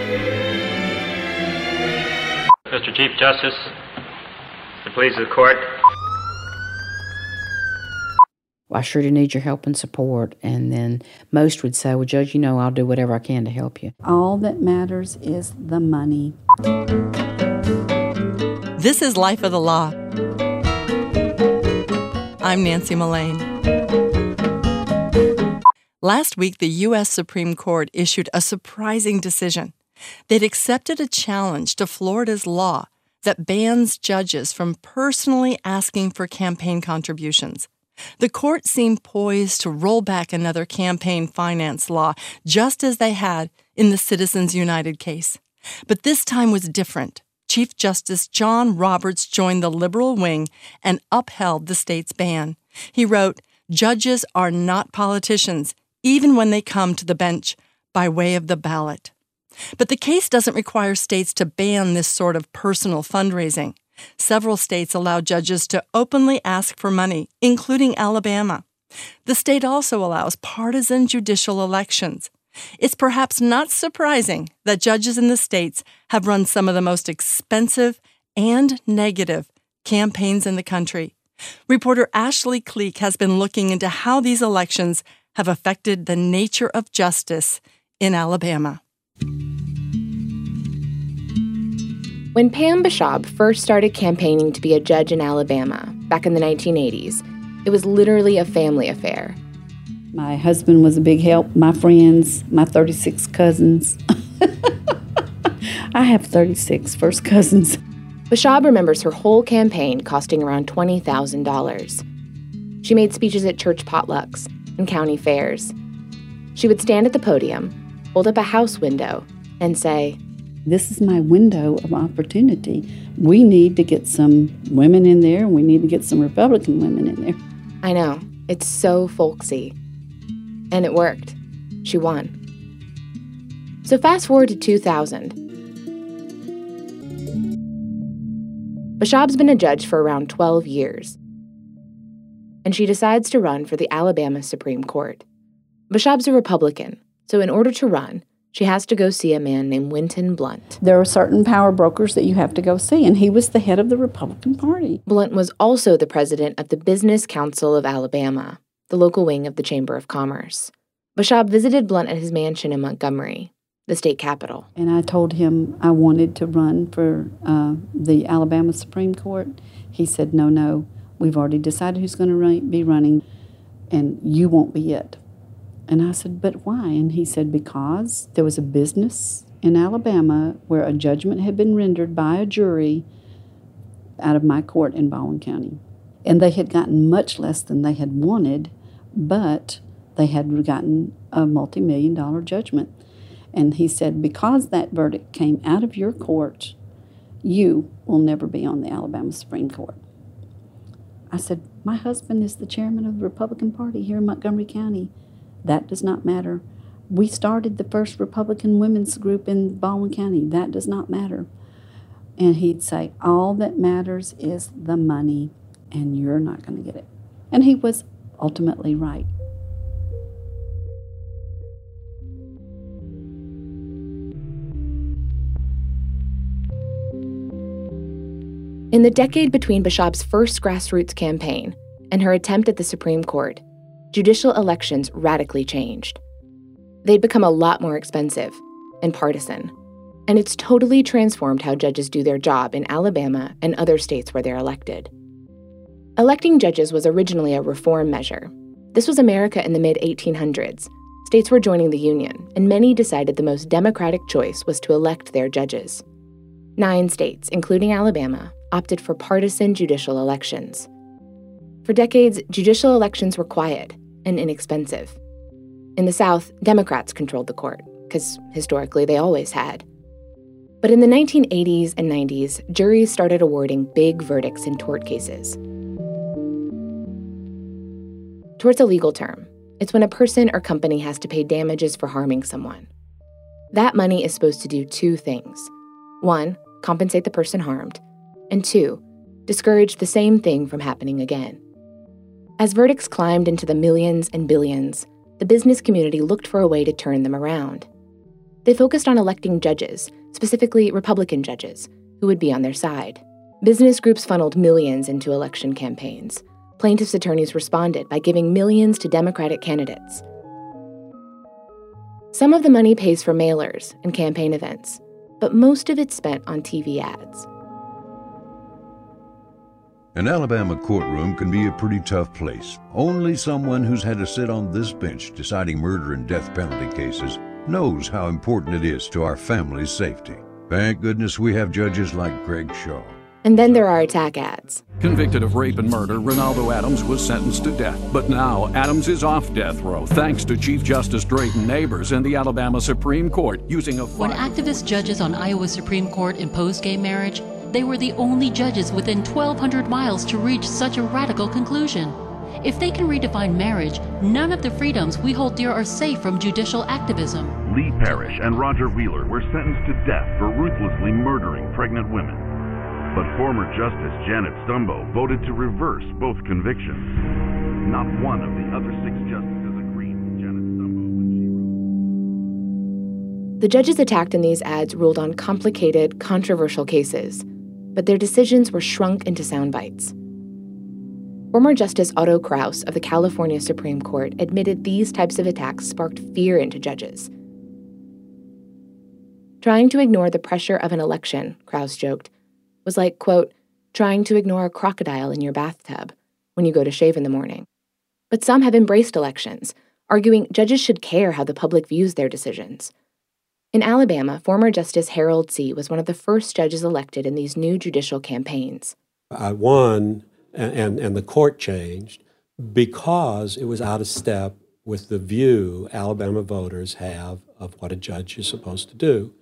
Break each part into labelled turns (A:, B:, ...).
A: Mr. Chief Justice, the pleas of the court.
B: Well, I sure do need your help and support. And then most would say, well, Judge, I'll do whatever I can to help you.
C: All that matters is the money.
D: This is Life of the Law. I'm Nancy Mullane. Last week, the U.S. Supreme Court issued a surprising decision. They'd accepted a challenge to Florida's law that bans judges from personally asking for campaign contributions. The court seemed poised to roll back another campaign finance law, just as they had in the Citizens United case. But this time was different. Chief Justice John Roberts joined the liberal wing and upheld the state's ban. He wrote, "Judges are not politicians, even when they come to the bench by way of the ballot." But the case doesn't require states to ban this sort of personal fundraising. Several states allow judges to openly ask for money, including Alabama. The state also allows partisan judicial elections. It's perhaps not surprising that judges in the states have run some of the most expensive and negative campaigns in the country. Reporter Ashley Cleek has been looking into how these elections have affected the nature of justice in Alabama.
E: When Pam Bashab first started campaigning to be a judge in Alabama back in the 1980s, it was literally a family affair.
C: My husband was a big help. My friends, my 36 cousins. I have 36 first cousins.
E: Bashab remembers her whole campaign costing around $20,000. She made speeches at church potlucks and county fairs. She would stand at the podium, hold up a house window, and say,
C: "This is my window of opportunity. We need to get some women in there, and we need to get some Republican women in there."
E: I know, it's so folksy. And it worked. She won. So fast forward to 2000. Bashab's been a judge for around 12 years. And she decides to run for the Alabama Supreme Court. Bashab's a Republican, so in order to run, she has to go see a man named Wynton Blunt.
C: There are certain power brokers that you have to go see, and he was the head of the Republican Party.
E: Blunt was also the president of the Business Council of Alabama, the local wing of the Chamber of Commerce. Bashab visited Blunt at his mansion in Montgomery, the state capital.
C: And I told him I wanted to run for the Alabama Supreme Court. He said, no, we've already decided who's going to be running, and you won't be it. And I said, but why? And he said, because there was a business in Alabama where a judgment had been rendered by a jury out of my court in Baldwin County. And they had gotten much less than they had wanted, but they had gotten a multi-million-dollar judgment. And he said, because that verdict came out of your court, you will never be on the Alabama Supreme Court. I said, my husband is the chairman of the Republican Party here in Montgomery County. That does not matter. We started the first Republican women's group in Baldwin County. That does not matter. And he'd say, all that matters is the money, and you're not going to get it. And he was ultimately right.
E: In the decade between Bashab's first grassroots campaign and her attempt at the Supreme Court, judicial elections radically changed. They'd become a lot more expensive and partisan, and it's totally transformed how judges do their job in Alabama and other states where they're elected. Electing judges was originally a reform measure. This was America in the mid-1800s. States were joining the Union, and many decided the most democratic choice was to elect their judges. 9 states, including Alabama, opted for partisan judicial elections. For decades, judicial elections were quiet and inexpensive. In the South, Democrats controlled the court, because historically they always had. But in the 1980s and 90s, juries started awarding big verdicts in tort cases. Tort's a legal term. It's when a person or company has to pay damages for harming someone. That money is supposed to do 2 things. 1, compensate the person harmed, and 2, discourage the same thing from happening again. As verdicts climbed into the millions and billions, the business community looked for a way to turn them around. They focused on electing judges, specifically Republican judges, who would be on their side. Business groups funneled millions into election campaigns. Plaintiffs' attorneys responded by giving millions to Democratic candidates. Some of the money pays for mailers and campaign events, but most of it's spent on TV ads.
F: An Alabama courtroom can be a pretty tough place. Only someone who's had to sit on this bench deciding murder and death penalty cases knows how important it is to our family's safety. Thank goodness we have judges like Greg Shaw.
E: And then there are attack ads.
G: Convicted of rape and murder, Ronaldo Adams was sentenced to death. But now, Adams is off death row thanks to Chief Justice Drayton Nabors and the Alabama Supreme Court using a...
H: When activist judges on Iowa's Supreme Court imposed gay marriage, they were the only judges within 1,200 miles to reach such a radical conclusion. If they can redefine marriage, none of the freedoms we hold dear are safe from judicial activism.
I: Lee Parrish and Roger Wheeler were sentenced to death for ruthlessly murdering pregnant women. But former Justice Janet Stumbo voted to reverse both convictions. Not one of the other 6 justices agreed with Janet Stumbo when she wrote.
E: The judges attacked in these ads ruled on complicated, controversial cases, but their decisions were shrunk into sound bites. Former Justice Otto Kraus of the California Supreme Court admitted these types of attacks sparked fear into judges. Trying to ignore the pressure of an election, Kraus joked, was like, quote, trying to ignore a crocodile in your bathtub when you go to shave in the morning. But some have embraced elections, arguing judges should care how the public views their decisions. In Alabama, former Justice Harold See was one of the first judges elected in these new judicial campaigns.
J: I won, and the court changed because it was out of step with the view Alabama voters have of what a judge is supposed to do.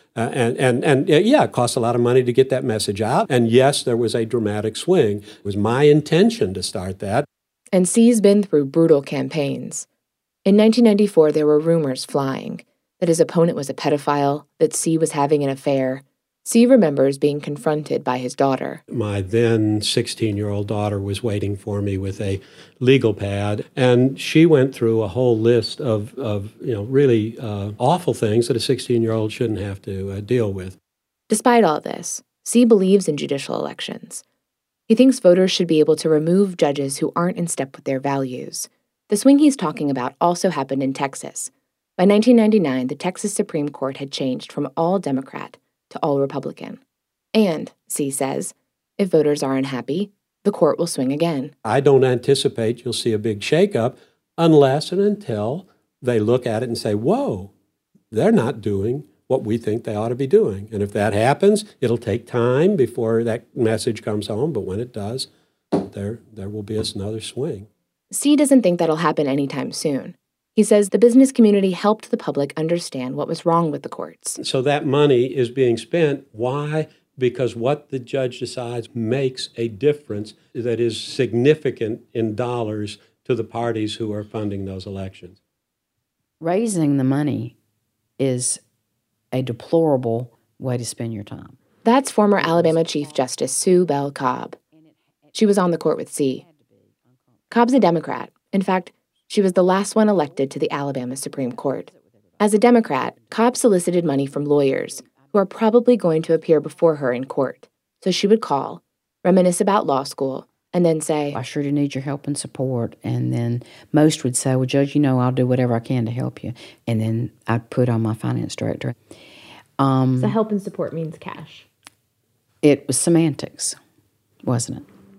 J: It cost a lot of money to get that message out. And yes, there was a dramatic swing. It was my intention to start that.
E: And See's been through brutal campaigns. In 1994, there were rumors flying that his opponent was a pedophile, that See was having an affair. See remembers being confronted by his daughter.
J: My then 16-year-old daughter was waiting for me with a legal pad, and she went through a whole list of really awful things that a 16-year-old shouldn't have to deal with.
E: Despite all this, See believes in judicial elections. He thinks voters should be able to remove judges who aren't in step with their values. The swing he's talking about also happened in Texas. By 1999, the Texas Supreme Court had changed from all Democrat to all Republican. And, See says, if voters are unhappy, the court will swing again.
J: I don't anticipate you'll see a big shakeup unless and until they look at it and say, whoa, they're not doing what we think they ought to be doing. And if that happens, it'll take time before that message comes home, but when it does, there will be another swing.
E: See doesn't think that'll happen anytime soon. He says the business community helped the public understand what was wrong with the courts.
J: So that money is being spent. Why? Because what the judge decides makes a difference that is significant in dollars to the parties who are funding those elections.
B: Raising the money is a deplorable way to spend your time.
E: That's former Alabama Chief Justice Sue Bell Cobb. She was on the court with See. Cobb's a Democrat. In fact, she was the last one elected to the Alabama Supreme Court. As a Democrat, Cobb solicited money from lawyers who are probably going to appear before her in court. So she would call, reminisce about law school, and then say,
B: I sure do need your help and support. And then most would say, well, Judge, I'll do whatever I can to help you. And then I'd put on my finance director.
K: So help and support means cash.
B: It was semantics, wasn't it?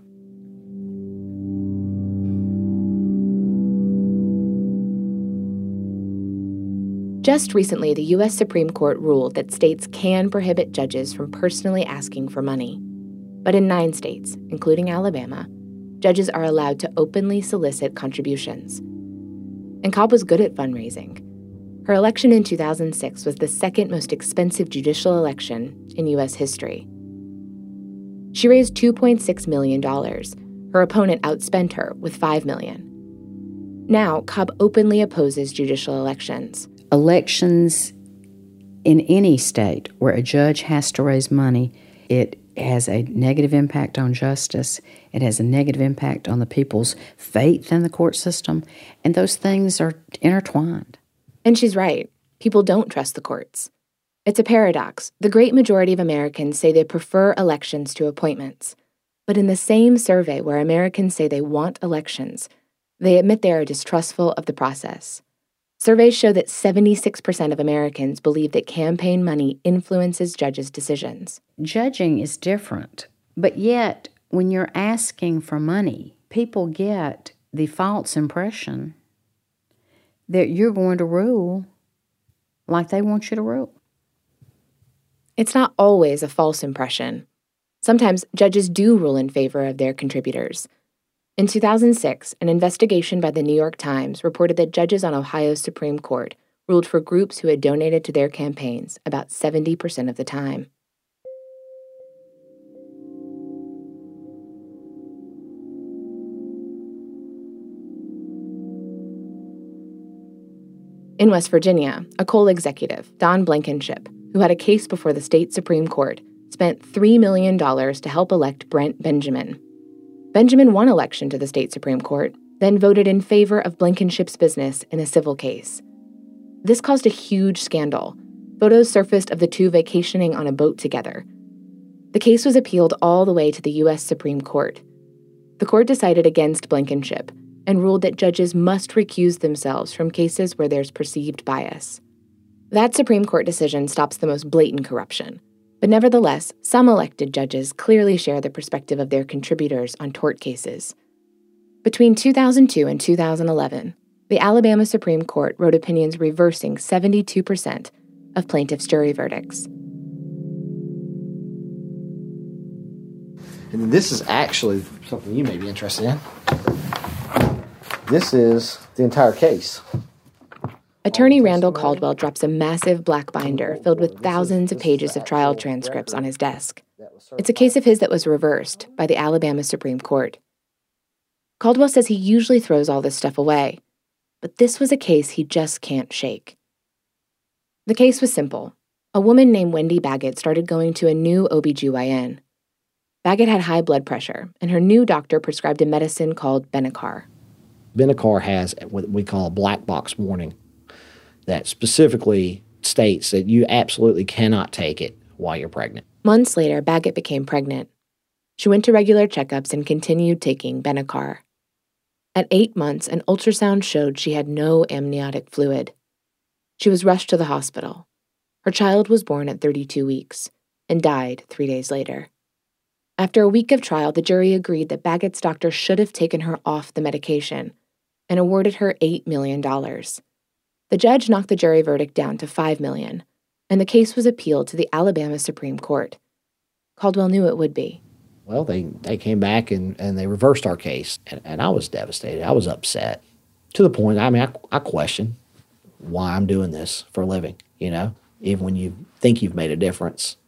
E: Just recently, the U.S. Supreme Court ruled that states can prohibit judges from personally asking for money. But in 9 states, including Alabama, judges are allowed to openly solicit contributions. And Cobb was good at fundraising. Her election in 2006 was the second most expensive judicial election in U.S. history. She raised $2.6 million. Her opponent outspent her with $5 million. Now, Cobb openly opposes judicial elections.
B: Elections in any state where a judge has to raise money, it has a negative impact on justice. It has a negative impact on the people's faith in the court system. And those things are intertwined.
E: And she's right. People don't trust the courts. It's a paradox. The great majority of Americans say they prefer elections to appointments. But in the same survey where Americans say they want elections, they admit they are distrustful of the process. Surveys show that 76% of Americans believe that campaign money influences judges' decisions.
B: Judging is different, but yet when you're asking for money, people get the false impression that you're going to rule like they want you to rule.
E: It's not always a false impression. Sometimes judges do rule in favor of their contributors. In 2006, an investigation by the New York Times reported that judges on Ohio's Supreme Court ruled for groups who had donated to their campaigns about 70% of the time. In West Virginia, a coal executive, Don Blankenship, who had a case before the state Supreme Court, spent $3 million to help elect Brent Benjamin. Benjamin won election to the state Supreme Court, then voted in favor of Blankenship's business in a civil case. This caused a huge scandal. Photos surfaced of the two vacationing on a boat together. The case was appealed all the way to the U.S. Supreme Court. The court decided against Blankenship and ruled that judges must recuse themselves from cases where there's perceived bias. That Supreme Court decision stops the most blatant corruption. But nevertheless, some elected judges clearly share the perspective of their contributors on tort cases. Between 2002 and 2011, the Alabama Supreme Court wrote opinions reversing 72% of plaintiffs' jury verdicts.
L: And this is actually something you may be interested in. This is the entire case.
E: Attorney Randall Caldwell drops a massive black binder filled with thousands of pages of trial transcripts on his desk. It's a case of his that was reversed by the Alabama Supreme Court. Caldwell says he usually throws all this stuff away, but this was a case he just can't shake. The case was simple. A woman named Wendy Baggett started going to a new OBGYN. Baggett had high blood pressure, and her new doctor prescribed a medicine called Benicar.
L: Benicar has what we call a black box warning that specifically states that you absolutely cannot take it while you're pregnant.
E: Months later, Baggett became pregnant. She went to regular checkups and continued taking Benicar. At 8 months, an ultrasound showed she had no amniotic fluid. She was rushed to the hospital. Her child was born at 32 weeks and died 3 days later. After a week of trial, the jury agreed that Baggett's doctor should have taken her off the medication and awarded her $8 million. The judge knocked the jury verdict down to $5 million, and the case was appealed to the Alabama Supreme Court. Caldwell knew it would be.
L: Well, they came back and they reversed our case, and I was devastated. I was upset to the point, I question why I'm doing this for a living, Even when you think you've made a difference,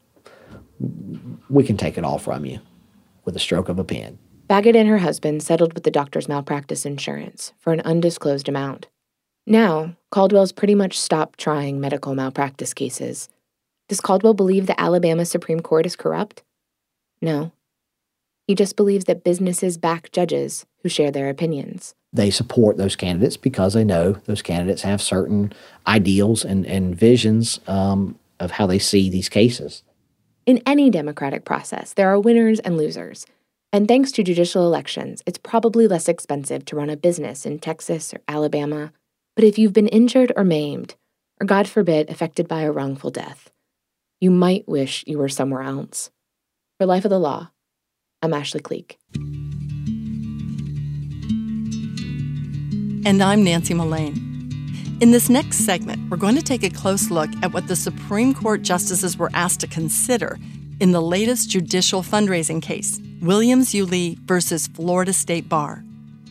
L: we can take it all from you with a stroke of a pen.
E: Baggett and her husband settled with the doctor's malpractice insurance for an undisclosed amount. Now, Caldwell's pretty much stopped trying medical malpractice cases. Does Caldwell believe the Alabama Supreme Court is corrupt? No. He just believes that businesses back judges who share their opinions.
L: They support those candidates because they know those candidates have certain ideals and visions of how they see these cases.
E: In any democratic process, there are winners and losers. And thanks to judicial elections, it's probably less expensive to run a business in Texas or Alabama. But if you've been injured or maimed, or God forbid, affected by a wrongful death, you might wish you were somewhere else. For Life of the Law, I'm Ashley Cleek.
D: And I'm Nancy Mullane. In this next segment, we're going to take a close look at what the Supreme Court justices were asked to consider in the latest judicial fundraising case, Williams-Yulee versus Florida State Bar.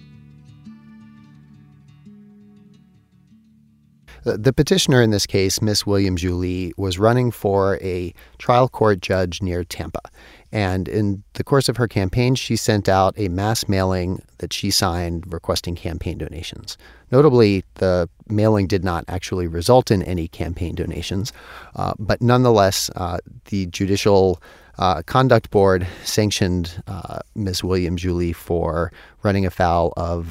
M: The petitioner in this case, Miss Williams-Yulee, was running for a trial court judge near Tampa. And in the course of her campaign, she sent out a mass mailing that she signed requesting campaign donations. Notably, the mailing did not actually result in any campaign donations. But nonetheless, the Judicial Conduct Board sanctioned Miss Williams-Yulee for running afoul of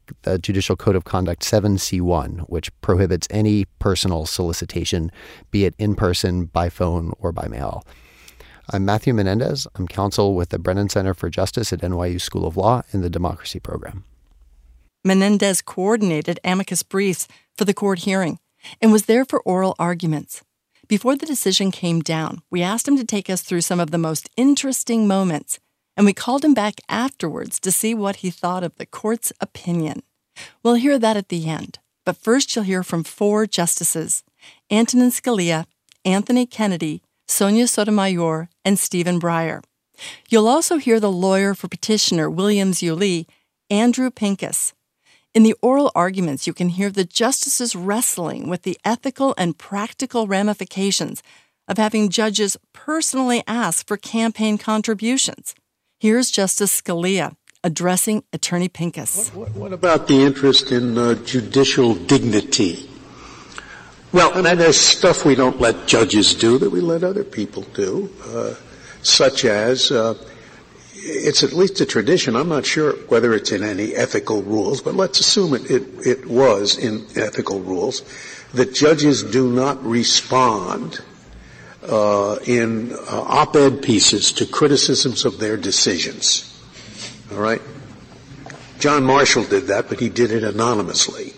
M: the Judicial Code of Conduct 7C1, which prohibits any personal solicitation, be it in person, by phone, or by mail. I'm Matthew Menendez. I'm counsel with the Brennan Center for Justice at NYU School of Law in the Democracy Program.
D: Menendez coordinated amicus briefs for the court hearing and was there for oral arguments. Before the decision came down, we asked him to take us through some of the most interesting moments, and we called him back afterwards to see what he thought of the court's opinion. We'll hear that at the end, but first you'll hear from 4 justices: Antonin Scalia, Anthony Kennedy, Sonia Sotomayor, and Stephen Breyer. You'll also hear the lawyer for petitioner Williams-Yulee, Andrew Pincus. In the oral arguments, you can hear the justices wrestling with the ethical and practical ramifications of having judges personally ask for campaign contributions. Here's Justice Scalia addressing Attorney Pincus.
N: What about the interest in judicial dignity? Well, and there's stuff we don't let judges do that we let other people do, such as it's at least a tradition. I'm not sure whether it's in any ethical rules, but let's assume it was in ethical rules, that judges do not respond in op-ed pieces to criticisms of their decisions. All right? John Marshall did that, but he did it anonymously.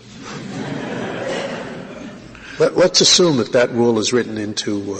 N: Let's assume that rule is written into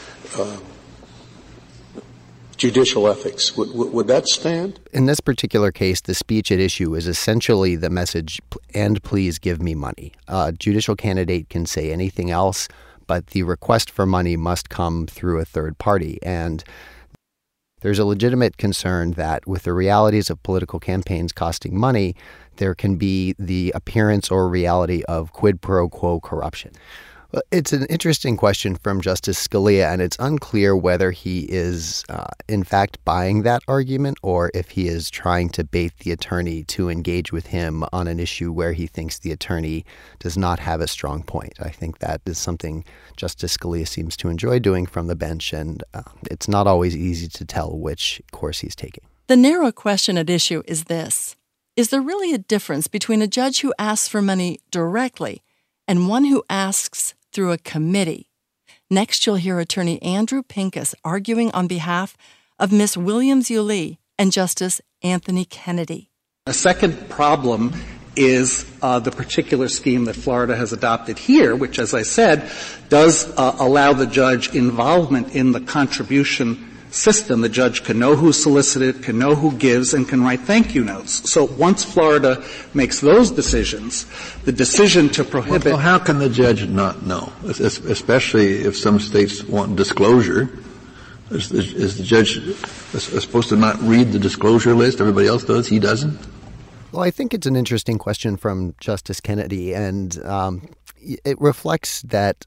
N: judicial ethics. Would that stand?
M: In this particular case, the speech at issue is essentially the message, "And please give me money." A judicial candidate can say anything else, but the request for money must come through a third party. And there's a legitimate concern that with the realities of political campaigns costing money, there can be the appearance or reality of quid pro quo corruption. It's an interesting question from Justice Scalia, and it's unclear whether he is, in fact, buying that argument or if he is trying to bait the attorney to engage with him on an issue where he thinks the attorney does not have a strong point. I think that is something Justice Scalia seems to enjoy doing from the bench, and it's not always easy to tell which course he's taking.
D: The narrow question at issue is this: is there really a difference between a judge who asks for money directly and one who asks through a committee? Next, you'll hear Attorney Andrew Pincus arguing on behalf of Ms. Williams-Yulee and Justice Anthony Kennedy.
O: A second problem is the particular scheme that Florida has adopted here, which, as I said, does allow the judge involvement in the contribution system. The judge can know who solicited, can know who gives, and can write thank you notes. So once Florida makes those decisions, the decision to prohibit...
P: Well, how can the judge not know, especially if some states want disclosure? Is the judge supposed to not read the disclosure list? Everybody else does. He doesn't?
M: Well, I think it's an interesting question from Justice Kennedy, and it reflects that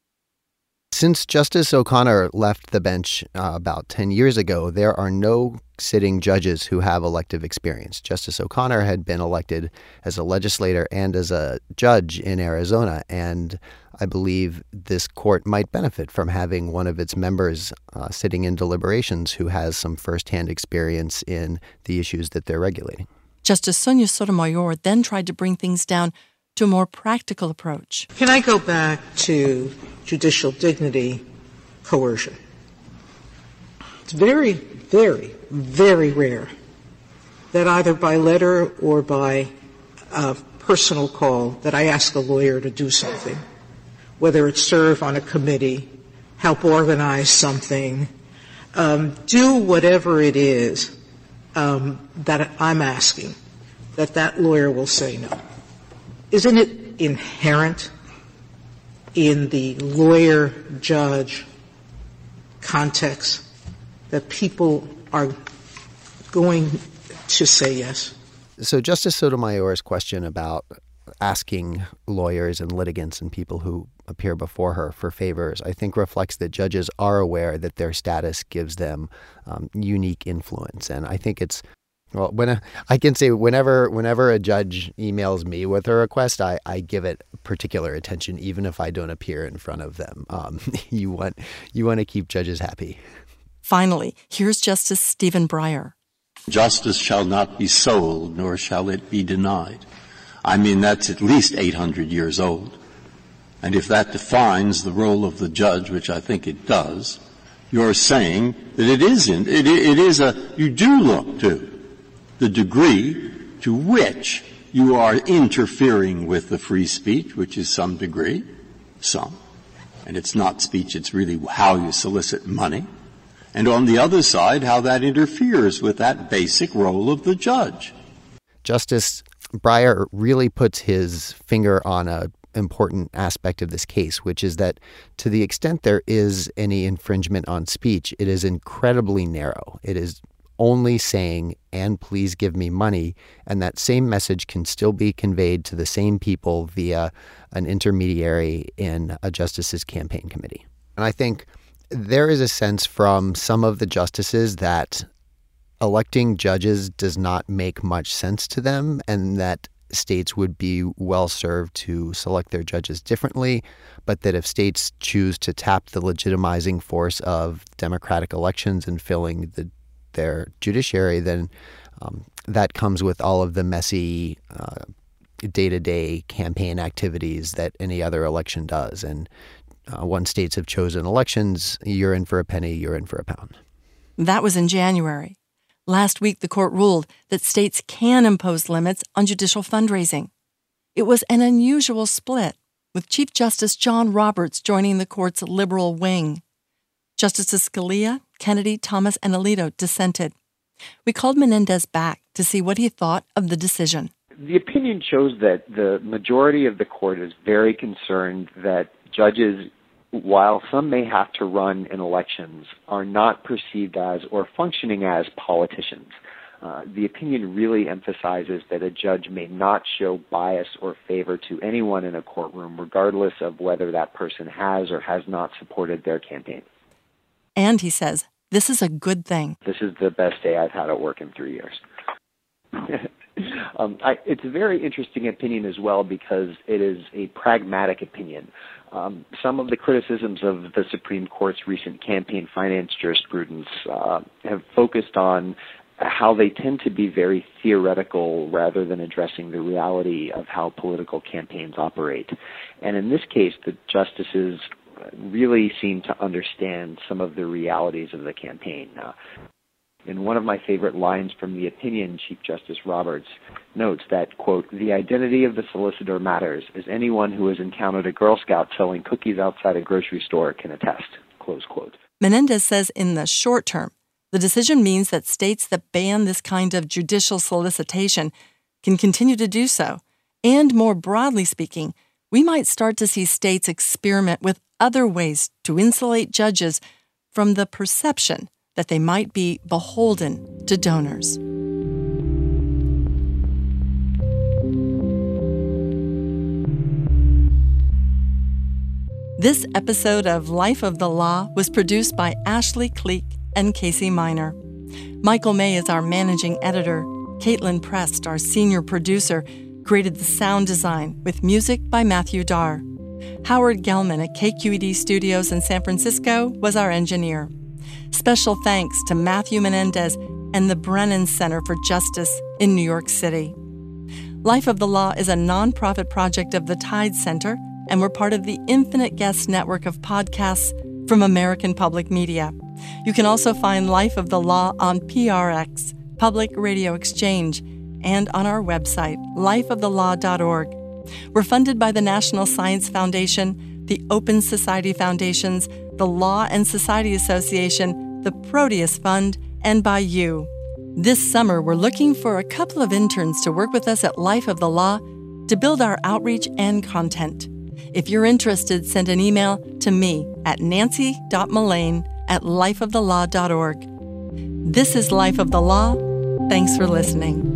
M: since Justice O'Connor left the bench about 10 years ago, there are no sitting judges who have elective experience. Justice O'Connor had been elected as a legislator and as a judge in Arizona, and I believe this court might benefit from having one of its members sitting in deliberations who has some firsthand experience in the issues that they're regulating.
D: Justice Sonia Sotomayor then tried to bring things down to a more practical approach.
Q: Can I go back to judicial dignity coercion? It's very, very, very rare that either by letter or by a personal call that I ask a lawyer to do something, whether it's serve on a committee, help organize something, do whatever it is that I'm asking, that lawyer will say no. Isn't it inherent in the lawyer-judge context that people are going to say yes?
M: So Justice Sotomayor's question about asking lawyers and litigants and people who appear before her for favors, I think reflects that judges are aware that their status gives them unique influence. And I think it's Well, I can say whenever a judge emails me with a request, I give it particular attention, even if I don't appear in front of them. You want to keep judges happy.
D: Finally, here's Justice Stephen Breyer.
R: Justice shall not be sold, nor shall it be denied. I mean, that's at least 800 years old. And if that defines the role of the judge, which I think it does, you're saying that you do look to the degree to which you are interfering with the free speech, which is some degree, and it's not speech, it's really how you solicit money. And on the other side, how that interferes with that basic role of the judge.
M: Justice Breyer really puts his finger on an important aspect of this case, which is that to the extent there is any infringement on speech, it is incredibly narrow. It is only saying, and please give me money, and that same message can still be conveyed to the same people via an intermediary in a justice's campaign committee. And I think there is a sense from some of the justices that electing judges does not make much sense to them, and that states would be well served to select their judges differently, but that if states choose to tap the legitimizing force of democratic elections and filling their judiciary, then that comes with all of the messy day-to-day campaign activities that any other election does. And once states have chosen elections, you're in for a penny, you're in for a pound.
D: That was in January. Last week, the court ruled that states can impose limits on judicial fundraising. It was an unusual split, with Chief Justice John Roberts joining the court's liberal wing. Justices Scalia, Kennedy, Thomas, and Alito dissented. We called Menendez back to see what he thought of the decision.
S: The opinion shows that the majority of the court is very concerned that judges, while some may have to run in elections, are not perceived as or functioning as politicians. The opinion really emphasizes that a judge may not show bias or favor to anyone in a courtroom, regardless of whether that person has or has not supported their campaign.
D: And he says, this is a good thing.
S: This is the best day I've had at work in 3 years. It's a very interesting opinion as well because it is a pragmatic opinion. Some of the criticisms of the Supreme Court's recent campaign finance jurisprudence have focused on how they tend to be very theoretical rather than addressing the reality of how political campaigns operate. And in this case, the justices really seem to understand some of the realities of the campaign. In one of my favorite lines from the opinion, Chief Justice Roberts notes that, quote, "The identity of the solicitor matters, as anyone who has encountered a Girl Scout selling cookies outside a grocery store can attest," close quote.
D: Menendez says in the short term, the decision means that states that ban this kind of judicial solicitation can continue to do so. And more broadly speaking, we might start to see states experiment with other ways to insulate judges from the perception that they might be beholden to donors. This episode of Life of the Law was produced by Ashley Cleek and Casey Miner. Michael May is our managing editor. Caitlin Prest, our senior producer, created the sound design with music by Matthew Darr. Howard Gelman at KQED Studios in San Francisco was our engineer. Special thanks to Matthew Menendez and the Brennan Center for Justice in New York City. Life of the Law is a nonprofit project of the Tide Center, and we're part of the Infinite Guest network of podcasts from American Public Media. You can also find Life of the Law on PRX, Public Radio Exchange, and on our website, lifeofthelaw.org. We're funded by the National Science Foundation, the Open Society Foundations, the Law and Society Association, the Proteus Fund, and by you. This summer, we're looking for a couple of interns to work with us at Life of the Law to build our outreach and content. If you're interested, send an email to me at nancy.mullane@lifeofthelaw.org. This is Life of the Law. Thanks for listening.